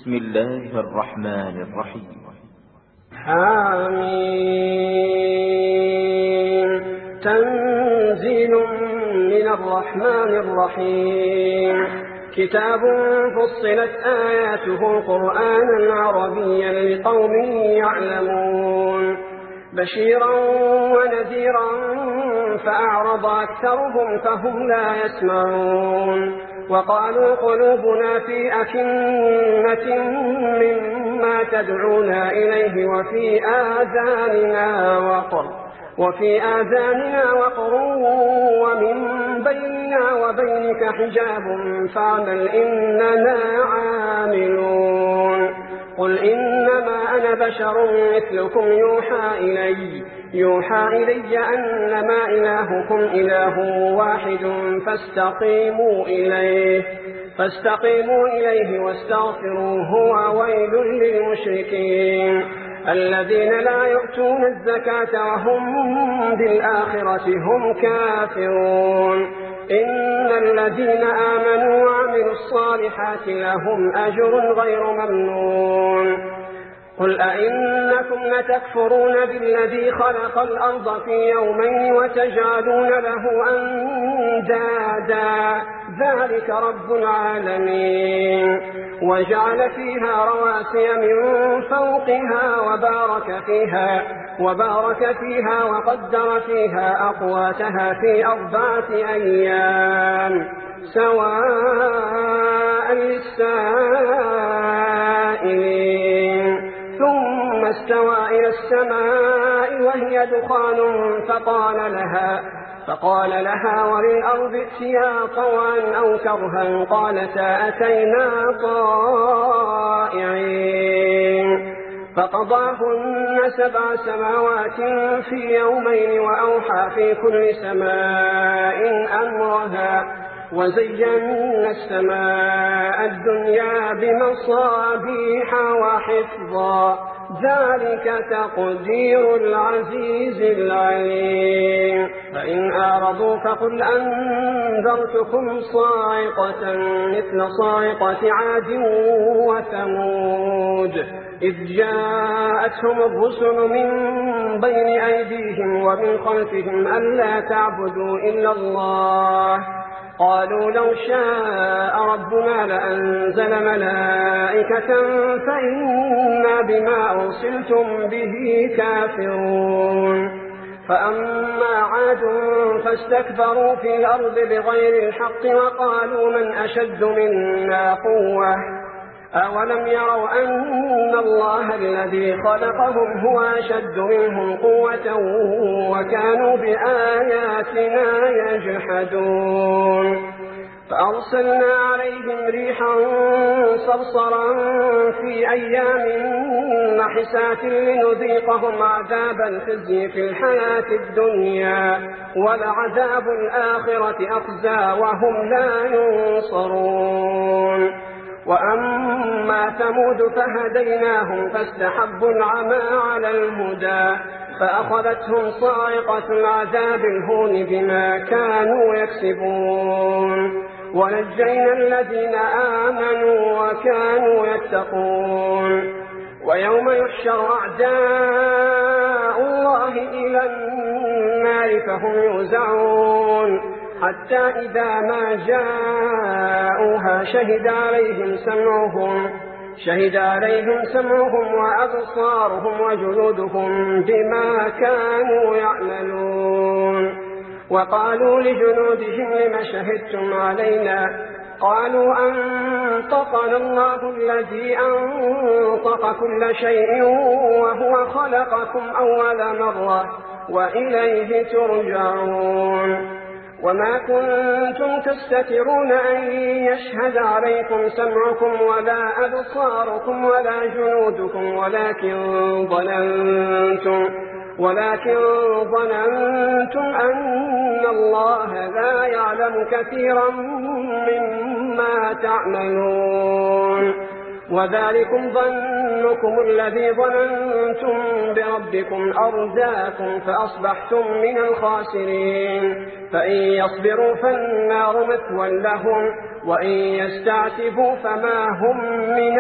بسم الله الرحمن الرحيم. حميم. تنزيل من الرحمن الرحيم. كتاب فصلت آياته قرآنا عربيا لقوم يعلمون بشيرا ونذيرا فأعرض أكثرهم فهم لا يسمعون وقالوا قلوبنا في أكنة مما تدعونا إليه وفي آذاننا وقر ومن بيننا وبينك حجاب فاعمل إننا عاملون. قل إنما أنا بشر مثلكم يوحى إلي أنما إلهكم إله واحد فاستقيموا إليه واستغفروه وويل للمشركين الذين لا يؤتون الزكاة وهم بالآخرة هم كافرون. إن الذين آمنوا وعملوا الصالحات لهم أجر غير ممنون. قل أئنكم لتكفرون بالذي خلق الأرض في يومين وتجعلون له أندادا ذلك رب العالمين وجعل فيها رواسي من فوقها وبارك فيها وقدر فيها أقواتها في 4 أيام سواء للسائلين. ثم استوى إلى السماء وهي دخان فقال لها وللأرض ائتيا طوعا أو كرها قالتا أتينا طائعين. فقضاهن 7 سماوات في يومين وأوحى في كل سماء أمرها وزينا السماء الدنيا بمصابيح وحفظا ذلك تقدير العزيز العليم. فإن أعرضوا فقل أنذرتكم صاعقة مثل صاعقة عاد وثمود إذ جاءتهم الرسل من بين أيديهم ومن خلفهم ألا تعبدوا إلا الله قالوا لو شاء ربنا لأنزل ملائكة فإنا بما أرسلتم به كافرون. فأما عاد فاستكبروا في الأرض بغير الحق وقالوا من أشد منا قوة أولم يروا أن الله الذي خلقهم هو أشد منهم قوة وكانوا بآياتنا يجحدون. فأرسلنا عليهم ريحا صرصرا في أيام نحسات لنذيقهم عذاب الخزي في الحياة الدنيا ولعذاب الآخرة أخزى وهم لا ينصرون. وأما ثمود فهديناهم فاستحبوا العمى على الهدى فأخذتهم صاعقة العذاب الهون بما كانوا يكسبون ونجينا الذين آمنوا وكانوا يتقون. ويوم يحشر أعداء الله إلى النار فهم يوزعون حتى إذا ما جاءوها شهد عليهم سمعهم وأبصارهم وجلودهم بما كانوا يعملون. وقالوا لجلودهم لم شهدتم علينا قالوا أنطقنا الله الذي أنطق كل شيء وهو خلقكم أول مرة وإليه ترجعون. وما كنتم تستترون أن يشهد عليكم سمعكم ولا أبصاركم ولا جنودكم ولكن ظننتم أن الله لا يعلم كثيرا مما تعملون. وذلكم ظنكم الذي ظننتم بربكم أرداكم فأصبحتم من الخاسرين. فإن يصبروا فالنار مثوى لهم وإن يستعتبوا فما هم من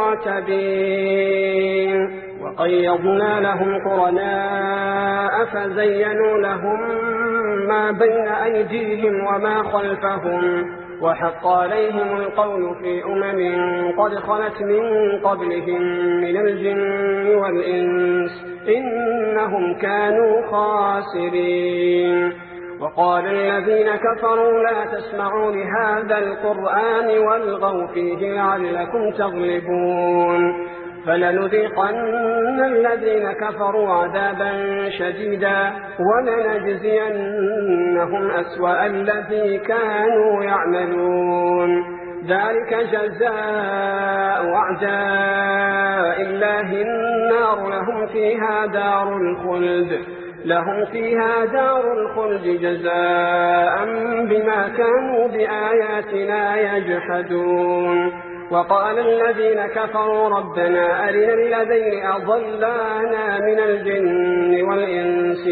المعتبين وقيضنا لهم قرناء فزينوا لهم ما بين أيديهم وما خلفهم وحق عليهم القول في قد خلت من قبلهم من الجن والإنس إنهم كانوا خاسرين وقال الذين كفروا لا تسمعوا لهذا القرآن والغوا فيه لعلكم تغلبون فلنذيقن الذين كفروا عذابا شديدا ولنجزينهم أسوأ الذي كانوا يعملون ذلك جزاء أعداء الله النار لهم فيها دار الخلد جزاء بما كانوا بآياتنا يجحدون وقال الذين كفروا ربنا أرنا الذين أضلانا من الجن والإنس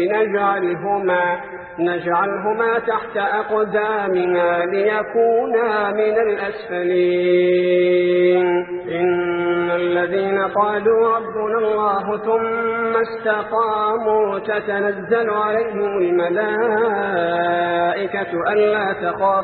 نجعلهما تحت أقدامنا ليكونا من الأسفلين إن الذين قالوا ربنا الله ثم استقاموا تتنزل عليهم الملائكة ألا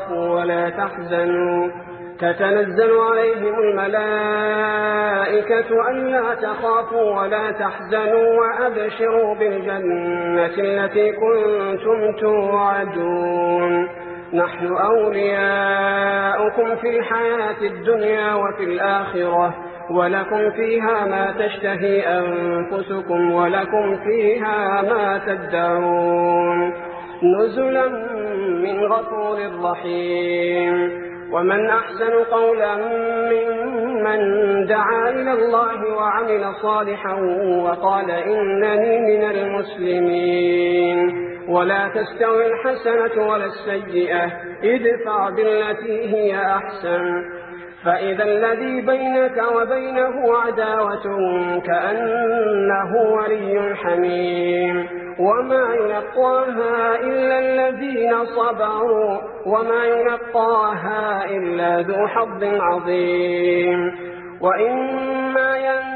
تخافوا ولا تحزنوا وأبشروا بالجنة التي كنتم توعدون نحن أولياؤكم في الحياة الدنيا وفي الآخرة ولكم فيها ما تشتهي أنفسكم ولكم فيها ما تدعون نزلا من غفور رحيم ومن أحسن قولا ممن دعا إلى الله وعمل صالحا وقال إنني من المسلمين ولا تستوي الحسنة ولا السيئة ادفع بالتي هي أحسن فإذا الذي بينك وبينه عداوة كأنه ولي حميم وما يلقاها إلا الذين صبروا وما يلقاها إلا ذو حظ عظيم وإما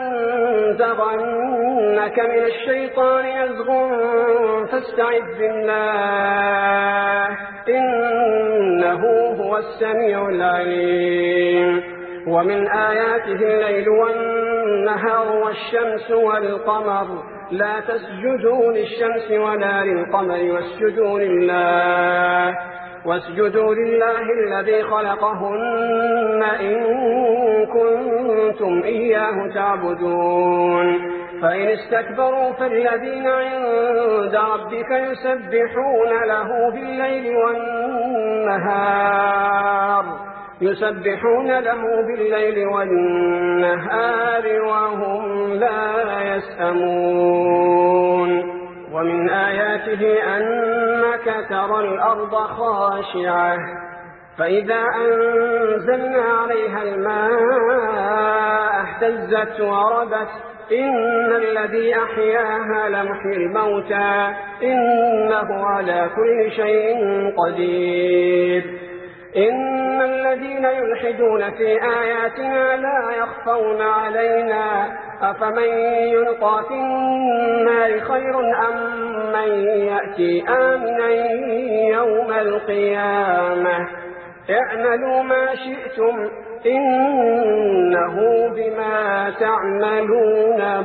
ينزغنك من الشيطان نزغ فاستعذ بالله إنه هو السميع العليم ومن آياته الليل والنهار والشمس والقمر لا تسجدوا للشمس ولا للقمر واسجدوا لله الذي خلقهن إن كنتم إياه تعبدون فإن استكبروا فالذين عند ربك يسبحون له بالليل والنهار وهم لا يسأمون ومن آياته أنك ترى الأرض خاشعة فإذا أنزلنا عليها الماء اهتزت وربت إن الذي أحياها لمحيي الموتى إنه على كل شيء قدير إن الذين يلحدون في آياتنا لا يخفون علينا أفمن يلقى في النار خير أم من يأتي آمنا يوم القيامة اعملوا ما شئتم إنه بما تعملون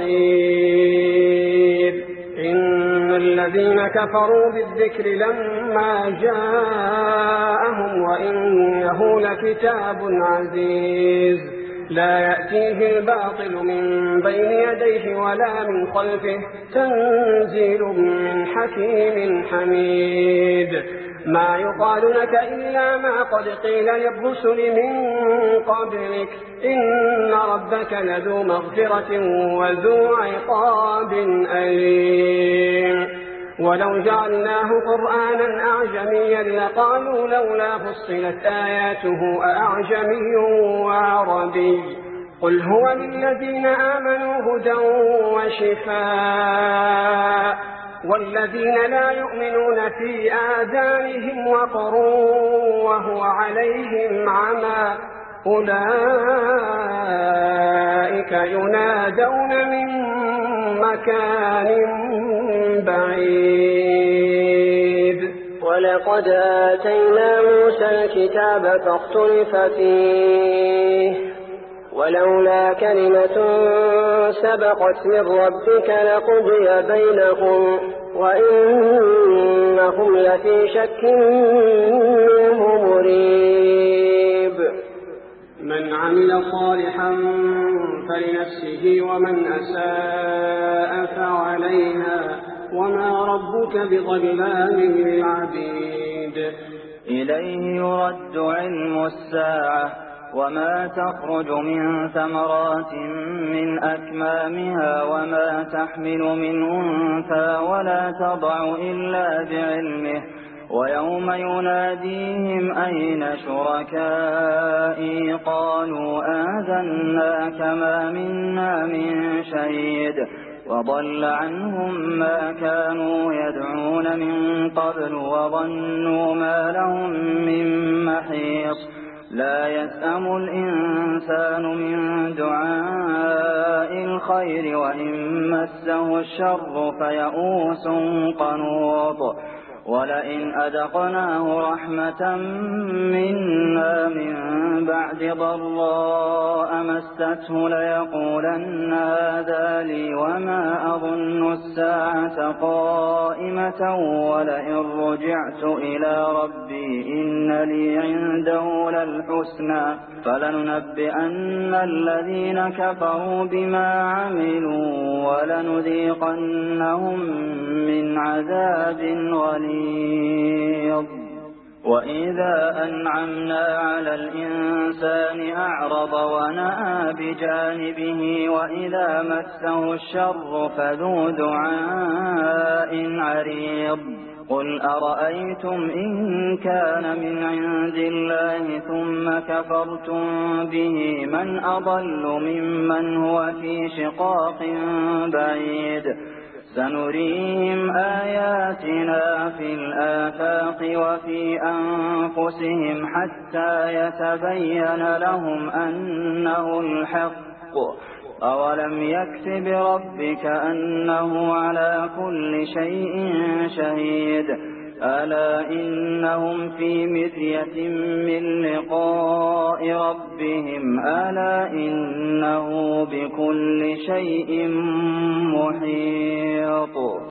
بصير إن الذين كفروا بالذكر لما جاءهم وإنه لكتاب عزيز لا يأتيه الباطل من بين يديه ولا من خلفه تنزيل من حكيم حميد ما يقال لك إلا ما قد قيل للرسل من قبلك إن ربك لذو مغفرة وذو عقاب أليم ولو جعلناه قرآنا أعجميا لقالوا لولا فصلت آياته أأعجمي وعربي قل هو للذين آمنوا هدى وشفاء والذين لا يؤمنون في آذانهم وقر وهو عليهم عمى أولئك ينادون من مكان بعيد. ولقد آتينا موسى الكتاب فاختلف فيه ولولا كلمة سبقت من ربك لقضي بينهم وإنهم لفي شك منه مريب. من عمل صالحا فلنفسه ومن أساء فعليها وما ربك بظلام للعبيد. إليه يرد علم الساعة وما تخرج من ثمرات من أكمامها وما تحمل من أنثى ولا تضع إلا بعلمه ويوم يناديهم أين شركائي قالوا آذناك ما منا من شهيد وضل عنهم ما كانوا يدعون من قبل وظنوا ما لهم من محيص. لا يسأم الإنسان من دعاء الخير وإن مسه الشر فيئوس قنوط. ولئن أذقناه رحمة منا من بعد ضراء مسته ليقولن هذا لي وما أظن الساعة قائمة ولئن رجعت إلى ربي إن لي عنده للحسنى فلننبئن الذين كفروا بما عملوا ولنذيقنهم من عذاب غليظ. وإذا أنعمنا على الإنسان أعرض ونأى بجانبه وإذا مسه الشر فذو دعاء عريض. قل أرأيتم إن كان من عند الله ثم كفرتم به من أضل ممن هو في شقاق بعيد. سنريهم آياتنا في الآفاق وفي أنفسهم حتى يتبين لهم أنه الحق. أولم يكف بربك أنه على كل شيء شهيد. ألا إنهم في مرية من لقاء ربهم ألا إنه بكل شيء محيط.